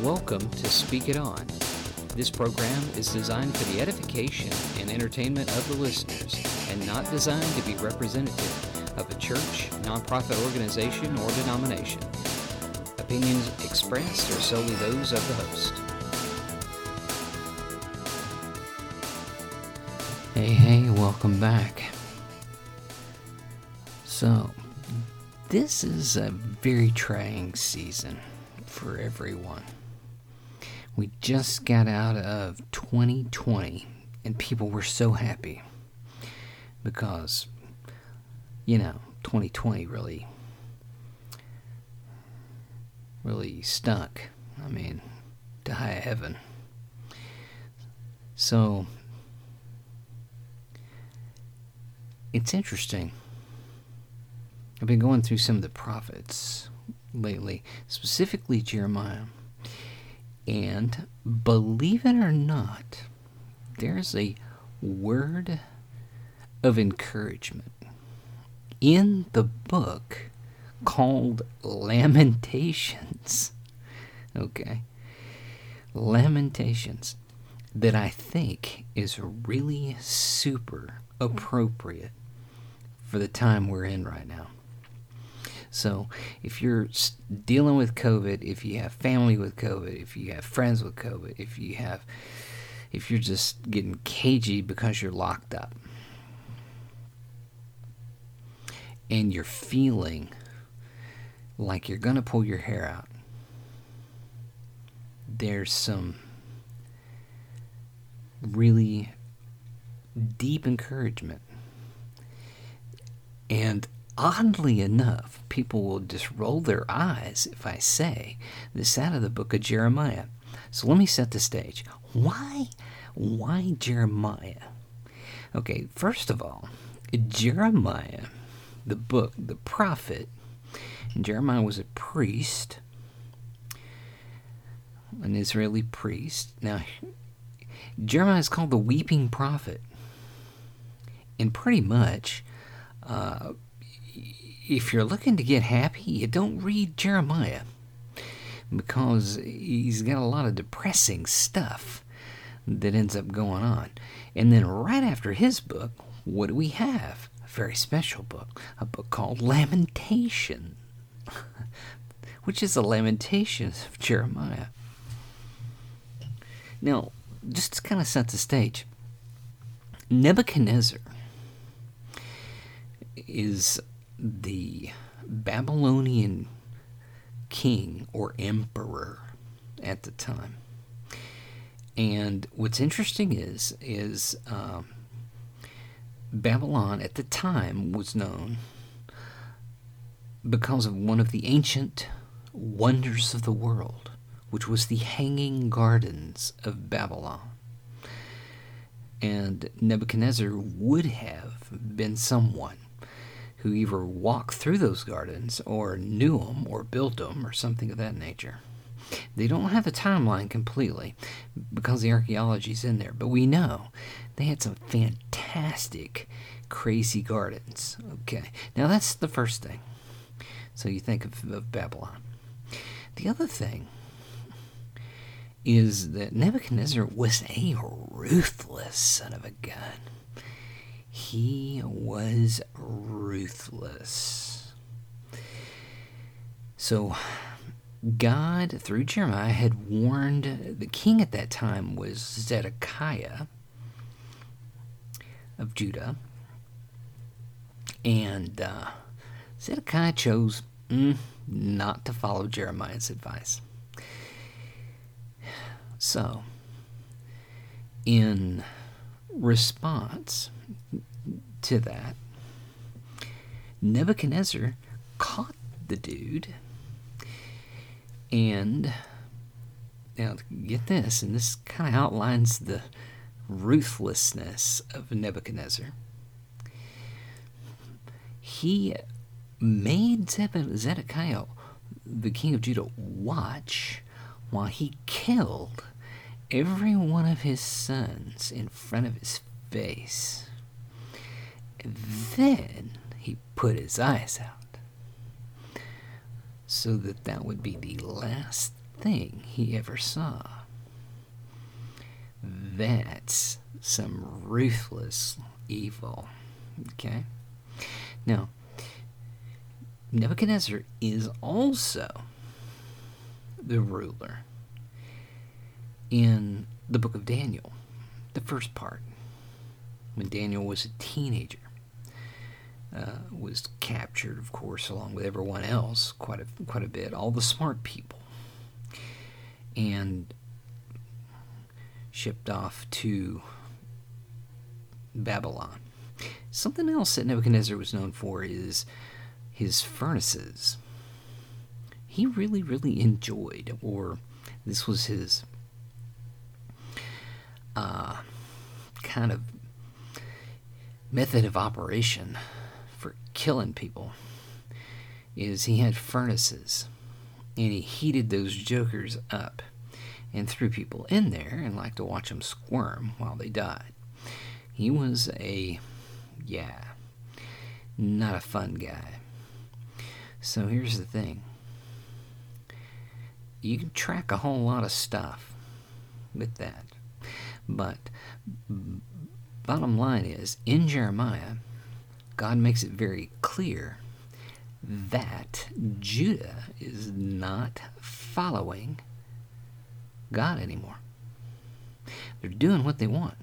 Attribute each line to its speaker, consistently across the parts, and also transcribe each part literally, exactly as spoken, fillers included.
Speaker 1: Welcome to Speak It On. This program is designed for the edification and entertainment of the listeners and not designed to be representative of a church, nonprofit organization, or denomination. Opinions expressed are solely those of the host. Hey, hey, welcome back. So, this is a very trying season for everyone. We just got out of twenty twenty, and people were so happy because, you know, twenty twenty really, really stunk. I mean, to high heaven. So, it's interesting. I've been going through some of the prophets lately, specifically Jeremiah. And believe it or not, there's a word of encouragement in the book called Lamentations. Okay. Lamentations that I think is really super appropriate for the time we're in right now. So, if you're dealing with COVID, if you have family with COVID, if you have friends with COVID, if you have, if you're just getting cagey because you're locked up, and you're feeling like you're going to pull your hair out, there's some really deep encouragement. And oddly enough, people will just roll their eyes if I say this out of the book of Jeremiah. So let me set the stage. Why? Why Jeremiah? Okay, first of all, Jeremiah, the book, the prophet, and Jeremiah was a priest, an Israeli priest. Now, Jeremiah is called the weeping prophet. And pretty much, uh, if you're looking to get happy, you don't read Jeremiah, because he's got a lot of depressing stuff that ends up going on. And then right after his book, what do we have? A very special book, a book called Lamentation, which is the Lamentations of Jeremiah. Now, just to kind of set the stage, Nebuchadnezzar is the Babylonian king or emperor at the time. And what's interesting is, is um, Babylon at the time was known because of one of the ancient wonders of the world, which was the Hanging Gardens of Babylon. And Nebuchadnezzar would have been someone who either walked through those gardens or knew them or built them or something of that nature. They don't have the timeline completely because the archaeology's in there, but we know they had some fantastic, crazy gardens. Okay, now that's the first thing. So you think of, of Babylon. The other thing is that Nebuchadnezzar was a ruthless son of a gun. He was ruthless. So, God, through Jeremiah, had warned, the king at that time was Zedekiah of Judah. And uh, Zedekiah chose mm, not to follow Jeremiah's advice. So, in response to that, Nebuchadnezzar caught the dude, and now get this, and this kind of outlines the ruthlessness of Nebuchadnezzar. He made Zedekiah, the king of Judah, watch while he killed every one of his sons in front of his face. And then he put his eyes out, so that that would be the last thing he ever saw. That's some ruthless evil. Okay? Now, Nebuchadnezzar is also the ruler in the book of Daniel, the first part, when Daniel was a teenager. Uh, was captured, of course, along with everyone else, quite a, quite a bit, all the smart people, and shipped off to Babylon. Something else that Nebuchadnezzar was known for is his furnaces. He really, really enjoyed, or this was his uh, kind of method of operation for killing people, is he had furnaces, and he heated those jokers up and threw people in there and liked to watch them squirm while they died. He was a, yeah, not a fun guy. So here's the thing. You can track a whole lot of stuff with that. But bottom line is, in Jeremiah, God makes it very clear that Judah is not following God anymore. They're doing what they want.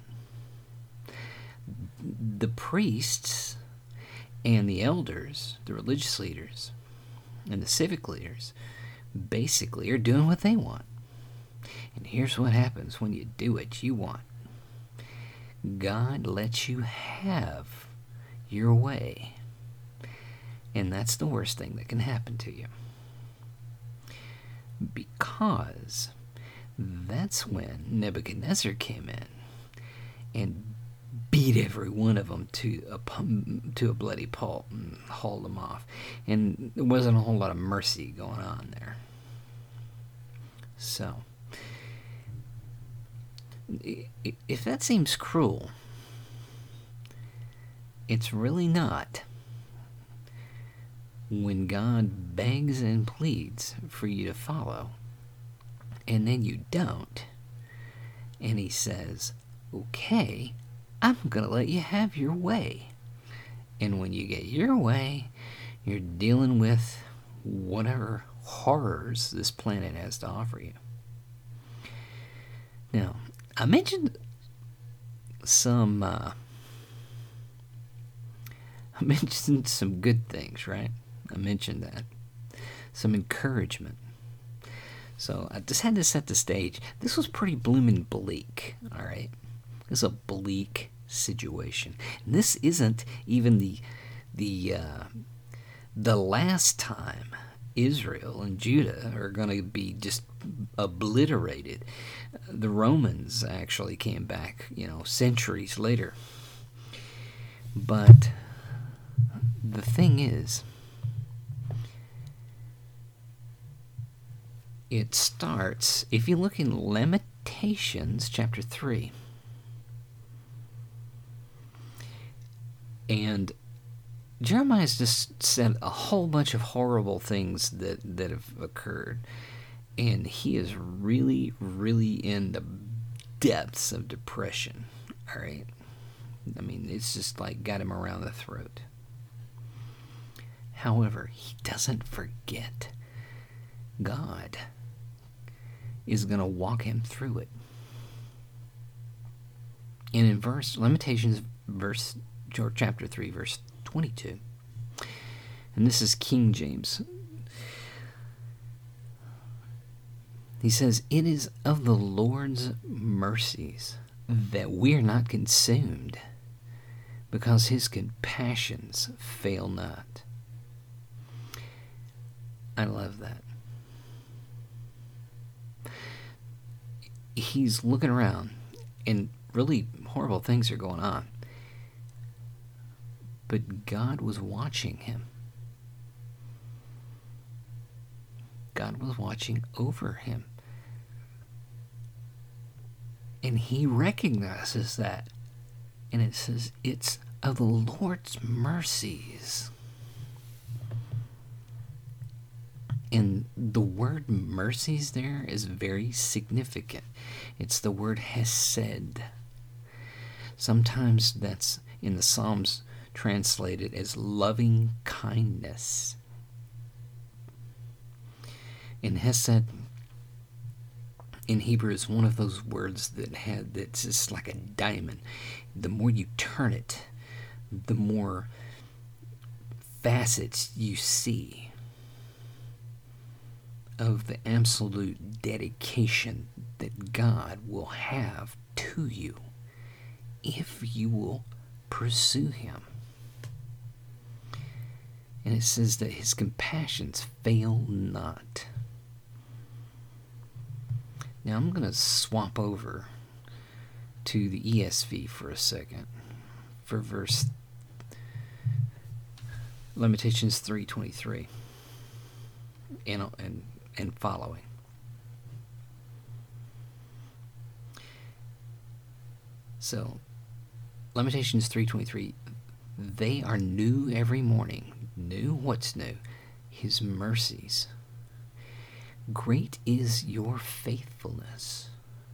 Speaker 1: The priests and the elders, the religious leaders, and the civic leaders basically are doing what they want. And here's what happens when you do what you want. God lets you have your way. And that's the worst thing that can happen to you. Because that's when Nebuchadnezzar came in and beat every one of them to a, to a bloody pulp and hauled them off. And there wasn't a whole lot of mercy going on there. So, if that seems cruel, it's really not when God begs and pleads for you to follow, and then you don't, and he says, okay, I'm going to let you have your way. And when you get your way, you're dealing with whatever horrors this planet has to offer you. Now, I mentioned some, uh, I mentioned some good things, right? I mentioned that. Some encouragement. So I just had to set the stage. This was pretty bloomin' bleak, all right? This is a bleak situation. And this isn't even the the uh, the last time Israel and Judah are going to be just obliterated. The Romans actually came back, you know, centuries later. But the thing is, it starts, if you look in Lamentations chapter three, and Jeremiah's just said a whole bunch of horrible things that, that have occurred, and he is really, really in the depths of depression, all right? I mean, it's just like got him around the throat. However, he doesn't forget God is going to walk him through it. And in verse, Lamentations verse, chapter three, verse twenty-two, and this is King James, he says, "It is of the Lord's mercies that we are not consumed, because his compassions fail not." I love that. He's looking around, and really horrible things are going on. But God was watching him. God was watching over him. And he recognizes that. And it says, it's of the Lord's mercies. And the word mercies there is very significant. It's the word hesed. Sometimes that's in the Psalms translated as loving kindness. And hesed in Hebrew is one of those words that had that's just like a diamond. The more you turn it, the more facets you see of the absolute dedication that God will have to you if you will pursue Him. And it says that His compassions fail not. Now I'm going to swap over to the E S V for a second for verse Lamentations three twenty-three and and and following. So Lamentations three twenty-three, they are new every morning. New? What's new? His mercies. Great is your faithfulness.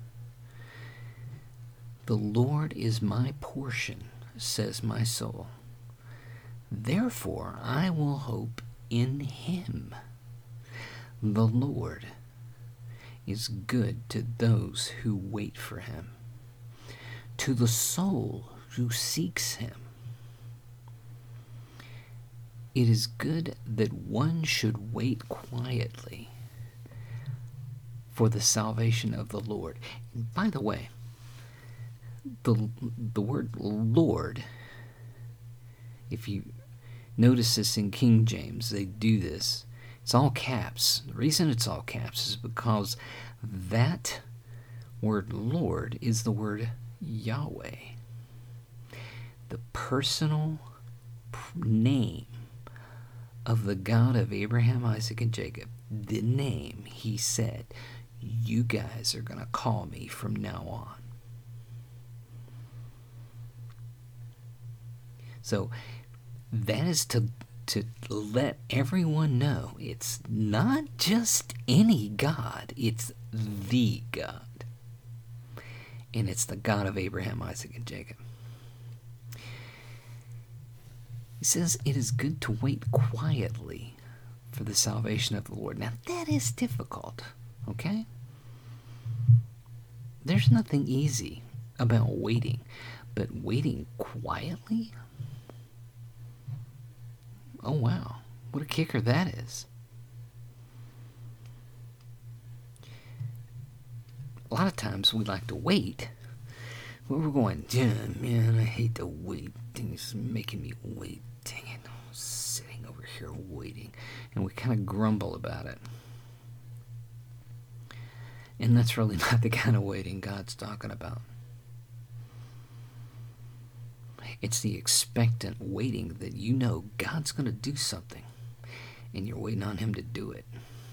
Speaker 1: The Lord is my portion, says my soul. Therefore I will hope in Him. The Lord is good to those who wait for Him, to the soul who seeks Him. It is good that one should wait quietly for the salvation of the Lord. And by the way, the the word Lord, if you notice this in King James, they do this. It's all caps. The reason it's all caps is because that word Lord is the word Yahweh. The personal name of the God of Abraham, Isaac, and Jacob. The name He said, you guys are going to call me from now on. So that is to to let everyone know it's not just any God, it's the God. And it's the God of Abraham, Isaac, and Jacob. He says it is good to wait quietly for the salvation of the Lord. Now that is difficult, okay? There's nothing easy about waiting, but waiting quietly? Oh wow, what a kicker that is. A lot of times we like to wait, but we're going, yeah, man, I hate to wait. It's making me wait. Dang it, I'm sitting over here waiting. And we kind of grumble about it. And that's really not the kind of waiting God's talking about. It's the expectant waiting that you know God's going to do something, and you're waiting on Him to do it.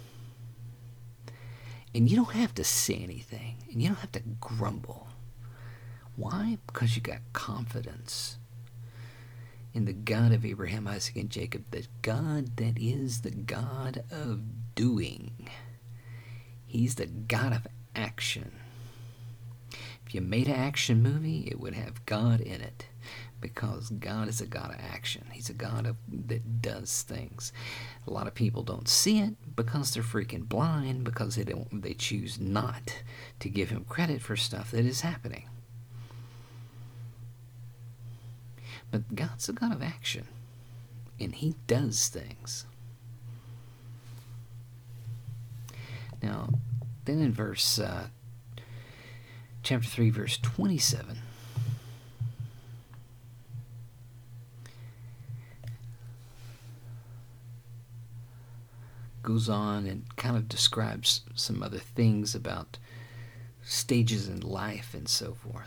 Speaker 1: And you don't have to say anything, and you don't have to grumble. Why? Because you got confidence in the God of Abraham, Isaac, and Jacob, the God that is the God of doing. He's the God of action. If you made an action movie, it would have God in it, because God is a God of action. He's a God of, that does things. A lot of people don't see it because they're freaking blind, because they don't. They choose not to give Him credit for stuff that is happening. But God's a God of action, and He does things. Now, then in verse uh, chapter three, verse twenty-seven. Goes on and kind of describes some other things about stages in life and so forth.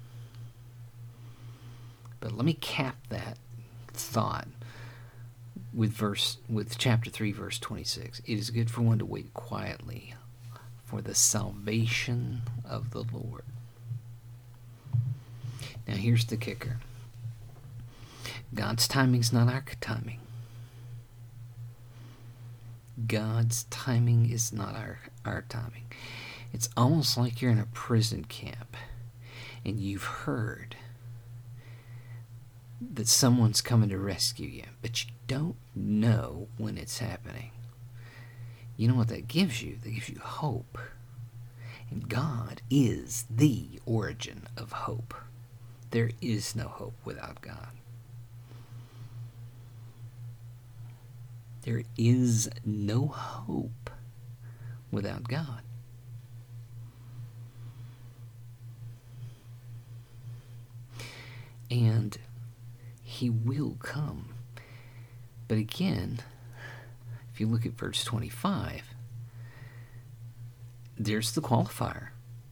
Speaker 1: But let me cap that thought with verse with chapter three, verse twenty-six. It is good for one to wait quietly for the salvation of the Lord. Now here's the kicker. God's timing's not our timing. God's timing is not our, our timing. It's almost like you're in a prison camp and you've heard that someone's coming to rescue you, but you don't know when it's happening. You know what that gives you? That gives you hope. And God is the origin of hope. There is no hope without God. There is no hope without God. And He will come. But again, if you look at verse twenty-five, there's the qualifier.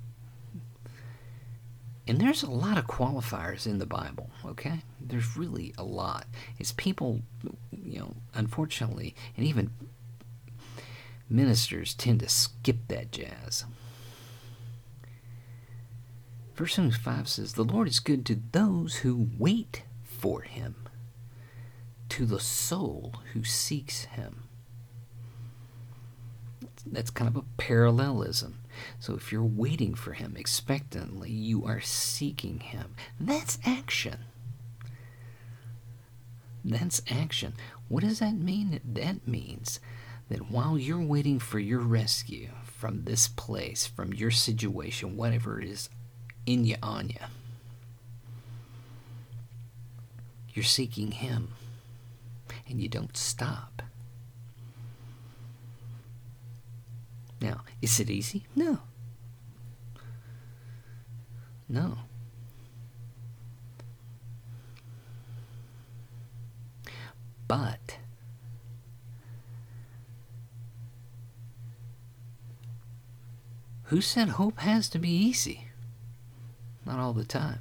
Speaker 1: And there's a lot of qualifiers in the Bible, okay? There's really a lot. It's people, you know, unfortunately, and even ministers tend to skip that jazz. Verse twenty-five says, "The Lord is good to those who wait for Him, to the soul who seeks Him." That's kind of a parallelism. So if you're waiting for Him expectantly, you are seeking Him. That's action. That's action. What does that mean? That means that while you're waiting for your rescue from this place, from your situation, whatever it is in you, on you, you're seeking Him. And you don't stop. Now, is it easy? No. No. But who said hope has to be easy? Not all the time.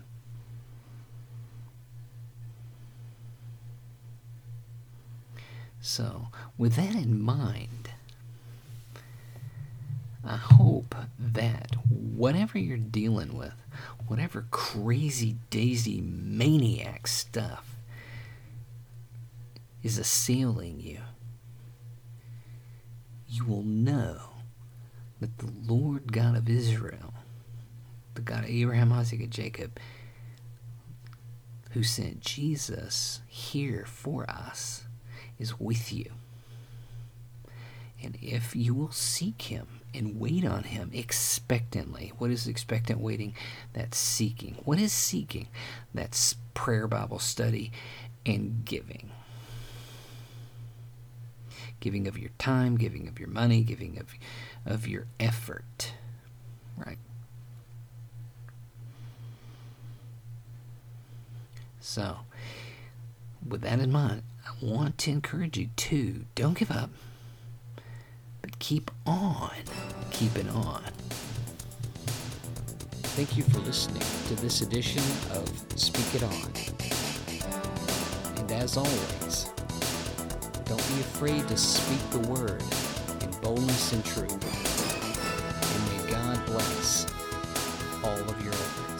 Speaker 1: So, with that in mind, I hope that whatever you're dealing with, whatever crazy daisy maniac stuff is assailing you, you will know that the Lord God of Israel, the God of Abraham, Isaac, and Jacob, who sent Jesus here for us, is with you. And if you will seek Him and wait on Him expectantly. What is expectant waiting? That's seeking. What is seeking? That's prayer, Bible study, and giving. Giving of your time, giving of your money, giving of, of your effort. Right? So, with that in mind, I want to encourage you to don't give up, but keep on keeping on. Thank you for listening to this edition of Speak It On. And as always, don't be afraid to speak the word in boldness and truth. And may God bless all of your efforts.